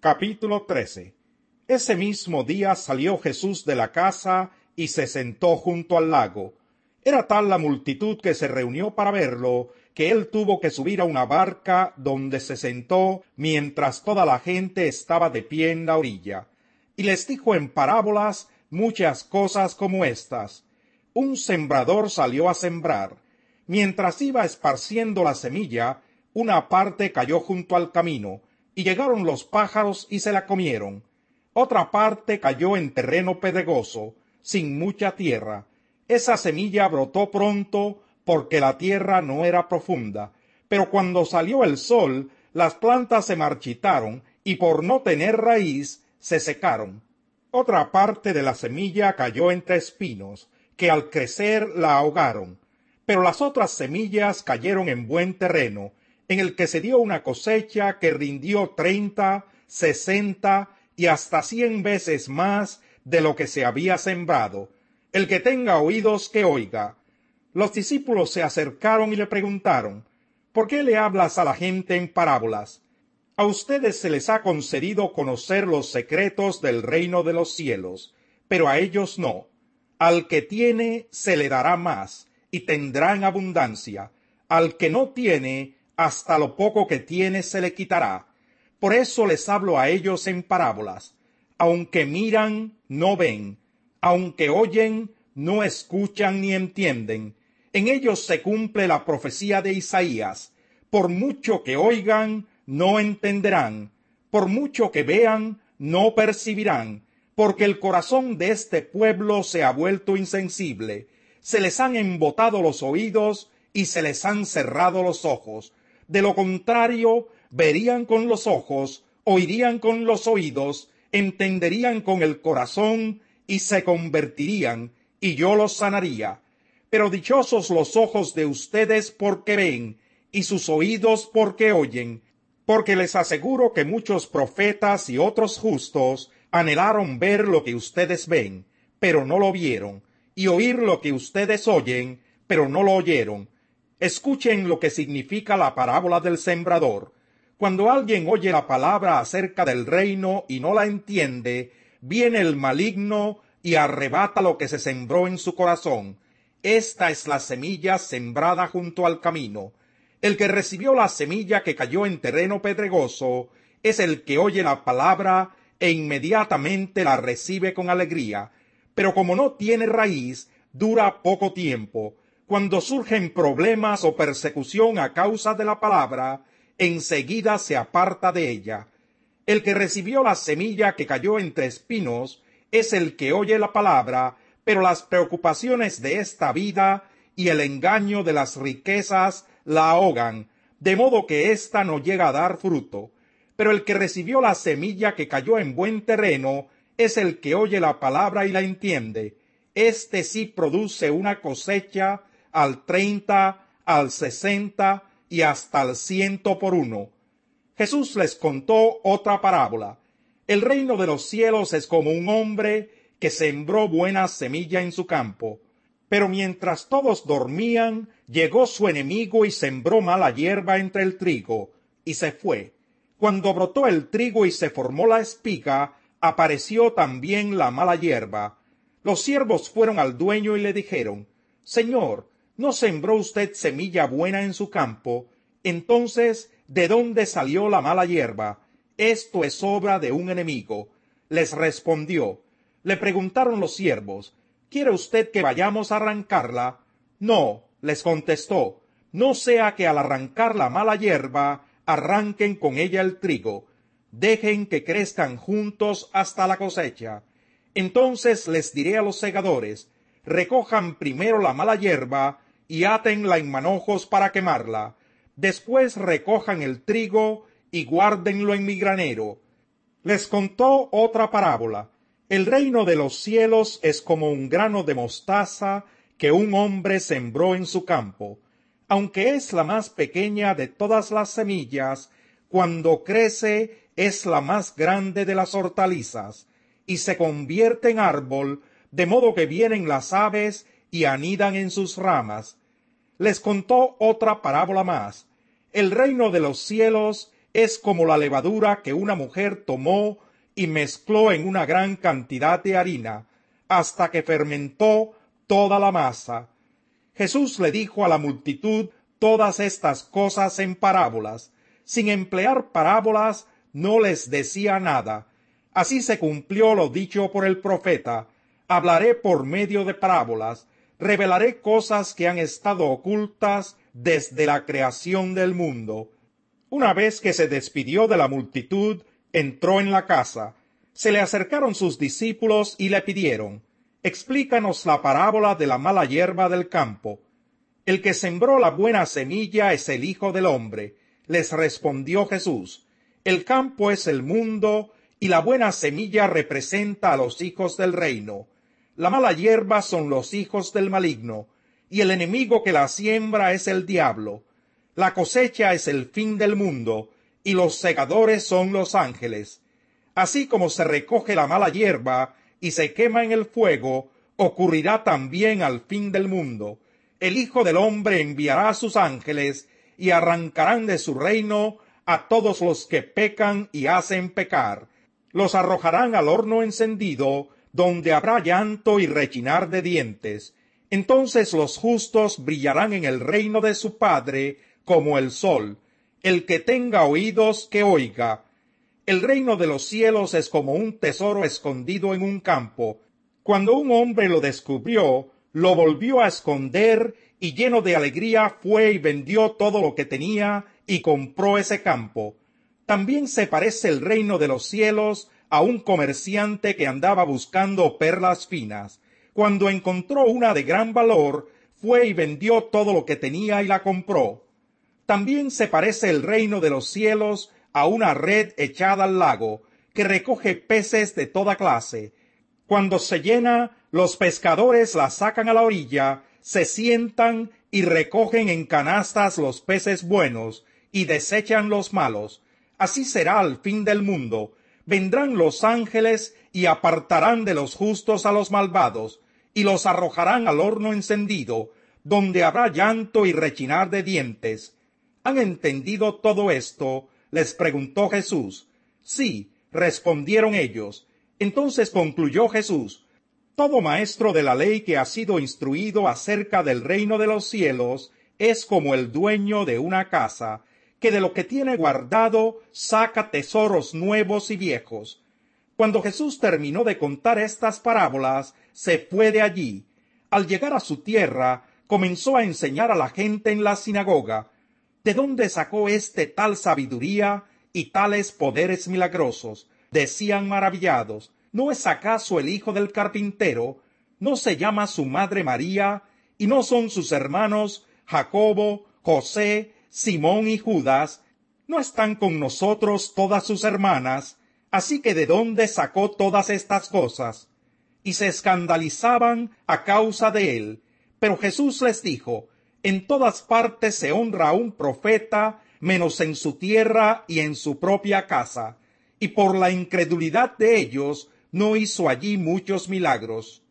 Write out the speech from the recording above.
Capítulo 13. Ese mismo día salió Jesús de la casa y se sentó junto al lago. Era tal la multitud que se reunió para verlo, que él tuvo que subir a una barca donde se sentó mientras toda la gente estaba de pie en la orilla. Y les dijo en parábolas muchas cosas como estas. Un sembrador salió a sembrar. Mientras iba esparciendo la semilla, una parte cayó junto al camino, y llegaron los pájaros y se la comieron. Otra parte cayó en terreno pedregoso, sin mucha tierra. Esa semilla brotó pronto, porque la tierra no era profunda. Pero cuando salió el sol, las plantas se marchitaron, y por no tener raíz, se secaron. Otra parte de la semilla cayó entre espinos, que al crecer la ahogaron. Pero las otras semillas cayeron en buen terreno, en el que se dio una cosecha que rindió 30, 60 y hasta 100 veces más de lo que se había sembrado. El que tenga oídos que oiga. Los discípulos se acercaron y le preguntaron: ¿Por qué le hablas a la gente en parábolas? A ustedes se les ha concedido conocer los secretos del reino de los cielos, pero a ellos no. Al que tiene se le dará más, y tendrá en abundancia. Al que no tiene, hasta lo poco que tiene se le quitará. Por eso les hablo a ellos en parábolas. Aunque miran, no ven. Aunque oyen, no escuchan ni entienden. En ellos se cumple la profecía de Isaías. Por mucho que oigan, no entenderán. Por mucho que vean, no percibirán. Porque el corazón de este pueblo se ha vuelto insensible. Se les han embotado los oídos y se les han cerrado los ojos. De lo contrario, verían con los ojos, oirían con los oídos, entenderían con el corazón y se convertirían, y yo los sanaría. Pero dichosos los ojos de ustedes porque ven, y sus oídos porque oyen, porque les aseguro que muchos profetas y otros justos anhelaron ver lo que ustedes ven, pero no lo vieron, y oír lo que ustedes oyen, pero no lo oyeron. Escuchen lo que significa la parábola del sembrador. Cuando alguien oye la palabra acerca del reino y no la entiende, viene el maligno y arrebata lo que se sembró en su corazón. Esta es la semilla sembrada junto al camino. El que recibió la semilla que cayó en terreno pedregoso es el que oye la palabra e inmediatamente la recibe con alegría. Pero como no tiene raíz, dura poco tiempo. Cuando surgen problemas o persecución a causa de la palabra, enseguida se aparta de ella. El que recibió la semilla que cayó entre espinos es el que oye la palabra, pero las preocupaciones de esta vida y el engaño de las riquezas la ahogan, de modo que ésta no llega a dar fruto. Pero el que recibió la semilla que cayó en buen terreno es el que oye la palabra y la entiende. Este sí produce una cosecha al 30, al 60 y hasta al 100 por uno. Jesús les contó otra parábola. El reino de los cielos es como un hombre que sembró buena semilla en su campo. Pero mientras todos dormían, llegó su enemigo y sembró mala hierba entre el trigo, y se fue. Cuando brotó el trigo y se formó la espiga, apareció también la mala hierba. Los siervos fueron al dueño y le dijeron: Señor, ¿no sembró usted semilla buena en su campo? Entonces, ¿de dónde salió la mala hierba? Esto es obra de un enemigo. Les respondió. Le preguntaron los siervos: ¿Quiere usted que vayamos a arrancarla? No, les contestó, no sea que al arrancar la mala hierba, arranquen con ella el trigo. Dejen que crezcan juntos hasta la cosecha. Entonces les diré a los segadores: recojan primero la mala hierba y átenla en manojos para quemarla. Después recojan el trigo y guárdenlo en mi granero. Les contó otra parábola. El reino de los cielos es como un grano de mostaza que un hombre sembró en su campo. Aunque es la más pequeña de todas las semillas, cuando crece es la más grande de las hortalizas, y se convierte en árbol, de modo que vienen las aves y anidan en sus ramas. Les contó otra parábola más. El reino de los cielos es como la levadura que una mujer tomó y mezcló en una gran cantidad de harina, hasta que fermentó toda la masa. Jesús le dijo a la multitud todas estas cosas en parábolas. Sin emplear parábolas, no les decía nada. Así se cumplió lo dicho por el profeta: hablaré por medio de parábolas, revelaré cosas que han estado ocultas desde la creación del mundo. Una vez que se despidió de la multitud, entró en la casa. Se le acercaron sus discípulos y le pidieron: explícanos la parábola de la mala hierba del campo. El que sembró la buena semilla es el Hijo del Hombre. Les respondió Jesús: el campo es el mundo, y la buena semilla representa a los hijos del reino. La mala hierba son los hijos del maligno, y el enemigo que la siembra es el diablo. La cosecha es el fin del mundo, y los segadores son los ángeles. Así como se recoge la mala hierba y se quema en el fuego, ocurrirá también al fin del mundo. El Hijo del Hombre enviará a sus ángeles, y arrancarán de su reino a todos los que pecan y hacen pecar. Los arrojarán al horno encendido, donde habrá llanto y rechinar de dientes. Entonces los justos brillarán en el reino de su Padre como el sol. El que tenga oídos, que oiga. El reino de los cielos es como un tesoro escondido en un campo. Cuando un hombre lo descubrió, lo volvió a esconder, y lleno de alegría fue y vendió todo lo que tenía y compró ese campo. También se parece el reino de los cielos a un comerciante que andaba buscando perlas finas. Cuando encontró una de gran valor, fue y vendió todo lo que tenía y la compró. También se parece el reino de los cielos a una red echada al lago, que recoge peces de toda clase. Cuando se llena, los pescadores la sacan a la orilla, se sientan y recogen en canastas los peces buenos y desechan los malos. Así será al fin del mundo. Vendrán los ángeles y apartarán de los justos a los malvados, y los arrojarán al horno encendido, donde habrá llanto y rechinar de dientes. ¿Han entendido todo esto?, les preguntó Jesús. Sí, respondieron ellos. Entonces concluyó Jesús: todo maestro de la ley que ha sido instruido acerca del reino de los cielos es como el dueño de una casa, que de lo que tiene guardado saca tesoros nuevos y viejos. Cuando Jesús terminó de contar estas parábolas, se fue de allí. Al llegar a su tierra, comenzó a enseñar a la gente en la sinagoga. ¿De dónde sacó tal sabiduría y tales poderes milagrosos?, decían maravillados. ¿No es acaso el hijo del carpintero? ¿No se llama su madre María? ¿Y no son sus hermanos Jacobo, José, Simón y Judas? ¿No están con nosotros todas sus hermanas? Así que ¿de dónde sacó todas estas cosas? Y se escandalizaban a causa de él. Pero Jesús les dijo: en todas partes se honra a un profeta, menos en su tierra y en su propia casa. Y por la incredulidad de ellos no hizo allí muchos milagros.